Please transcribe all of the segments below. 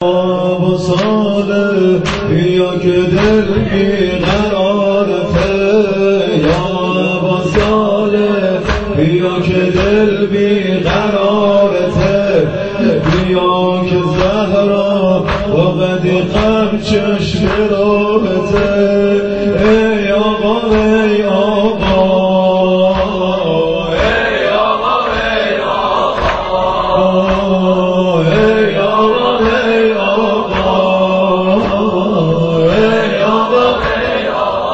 ابو صالح بیا که دل بیقرارته، یا ابو صالح بیا که دل بیقرارته، بیا که زهرا وقتی غم چشم راهته. ای آقا ای آقا، ای آقا ای آقا، ای آقا ای آقا، ای آقا ای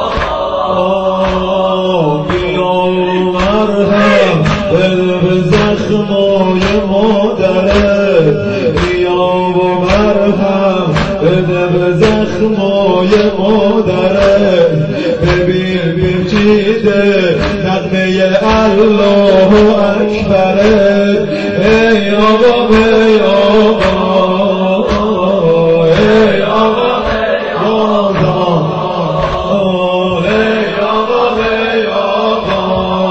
آقا، بیا مرهم دل به زخمای مادره، بیا و مرهم بده به زخمای مادره. ببین پیچیده نغمه الله اکبره. ای آقا ای آقا، ای آقا ای آقا، ای آقا ای آقا،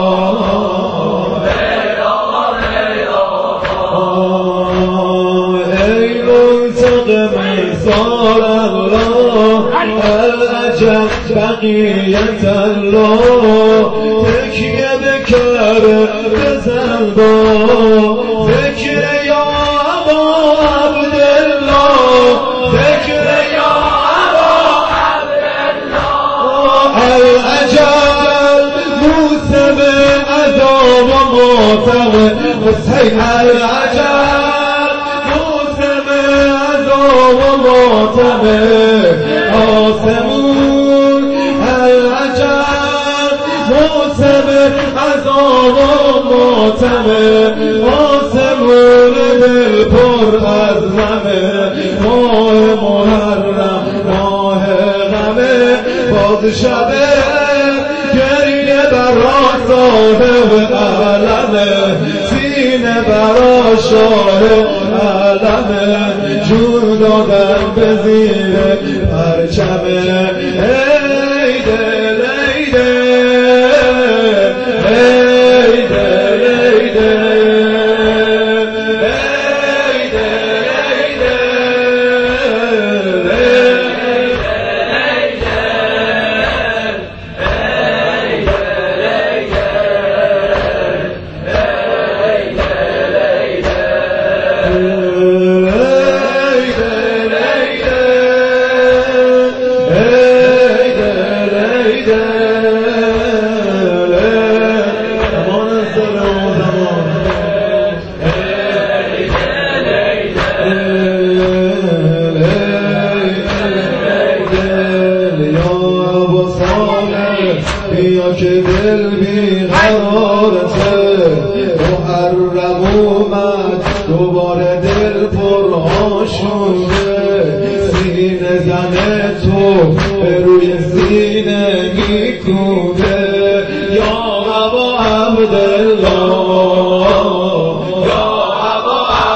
ای آقا ای آقا، ای منتقم انصار الله، العجب بقیت الله. تکیه به کعبه بزن با ذکر یا ابا عبدالله، ذکر یا ابا عبدالله. العجب موسم عذاب و ماتم حسین، العجب موسم عذاب و ماتم آسمون، العجب موسم عذاب و ماتم آسمون. دل پر از غمه ماه محرم ماه غمه، باز شبه گریه برا صاحب علمه، سینه برا شاه علمه، جون دادن به زیر پرچمه. ای دل ای دل ای دل ای دل ای دل بیا که دل بیقرارته، محرم اومد دوباره دل پر آشوبه، سینه زن تو به روی سینه میکوبه. یا ابا عبدالله، یا ابا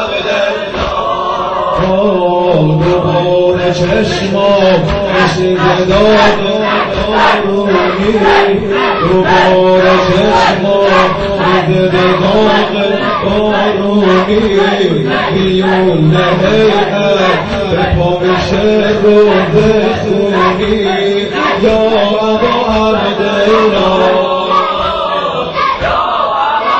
عبدالله، دوباره چشمام کشیده داغ بارونی، دوباره چشمام کشیده داغ بارونی. بیون هیئت به پا میشه روز خونی. یا ابا عبدالله، یا ابا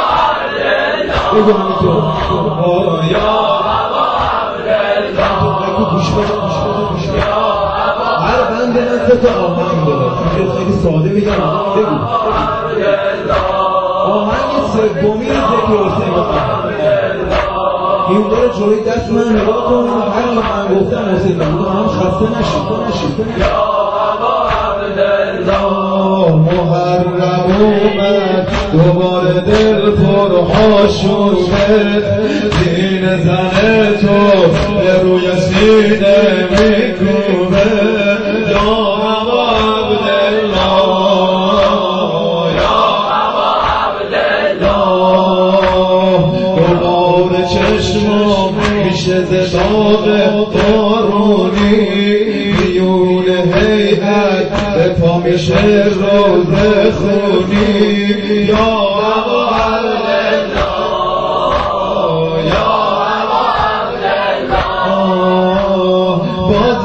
عبدالله، یا ابا عبدالله. گوش بده گوش بده گوش بده، هر بند من سه تا آهنگ داره، خیلی ساده میگم. بگو آهنگ سومی ذکر حسین بخواه. این داره جلوی دست من نگاه کن، هر من گفتم حسین بخواه هم خسته نشید. یا ابا عبدالله، محرم اومد دوباره دل پر آشوبه، سینه زن تو به روی سینه میکوبه. یا ابا عبدالله، یا ابا عبدالله، دوباره چشمام میشه زداغ بارونی، بیون هیئت به پا میشه روز خونی. یا ابا عبدالله، یا ابا عبدالله،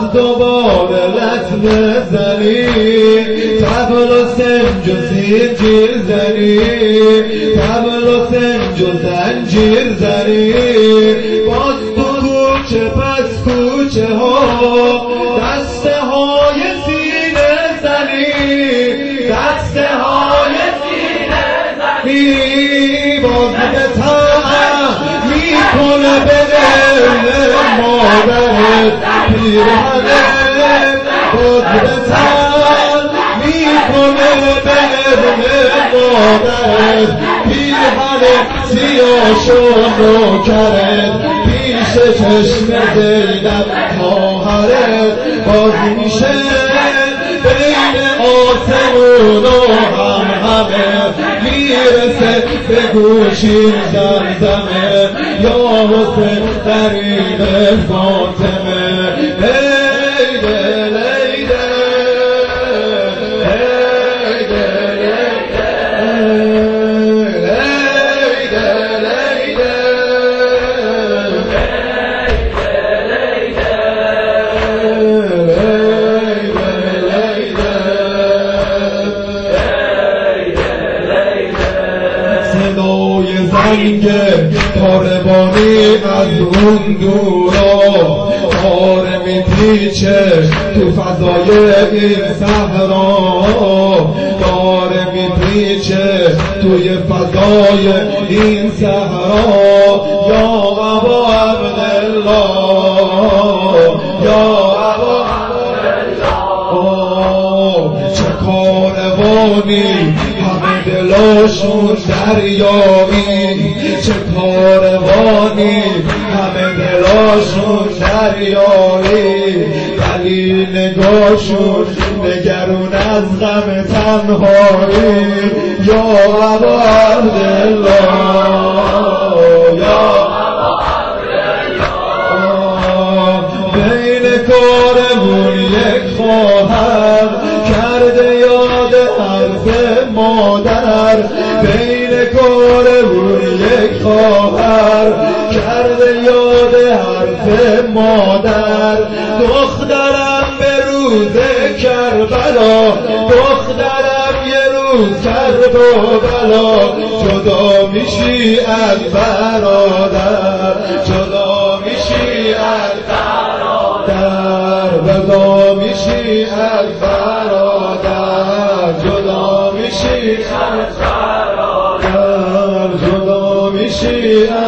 دوباره لطمه زنی طبل و سنج و زنجیر زنی طبل و سنج و زنجیر زنی باز تو کوچه پس کوچه ها دسته های سینه زنی دسته های سینه زنی باز به طعم میکنه به دل مادرت پیرهنت باز به طعم میکنه به دل مادرت پیرهنت سیاه شد نوکرت پیش چشم زینب خواهرت باز میشه بین آسمون و همه میرسه به گوشین زمزمه یا حسین قریب فاطمه لیده لیده لیده زنگ کاروانی از اون دورا کار میپیچه تو فضای این صحرا کار میپیچه توی فضای این صحرا یا ابا عبدالله یا ابا عبدالله چه کاروانی همه دلاشون دریایی چه کاروانی همه دلاشون دریایی ولی نگاهشون نگرون از غم تنهایی یا ابا عبدالله یا ابا عبدالله بین کارمون یک خواهر کرده یاد حرف مادر بین کارمون یک خواهر کرده یاد حرف مادر دخترم به روز کربلا دخترم یه روز کربلا جدا میشی از برادر جدا میشی از برادر جدا میشی از برادر جدا میشی از برادر جدا میشی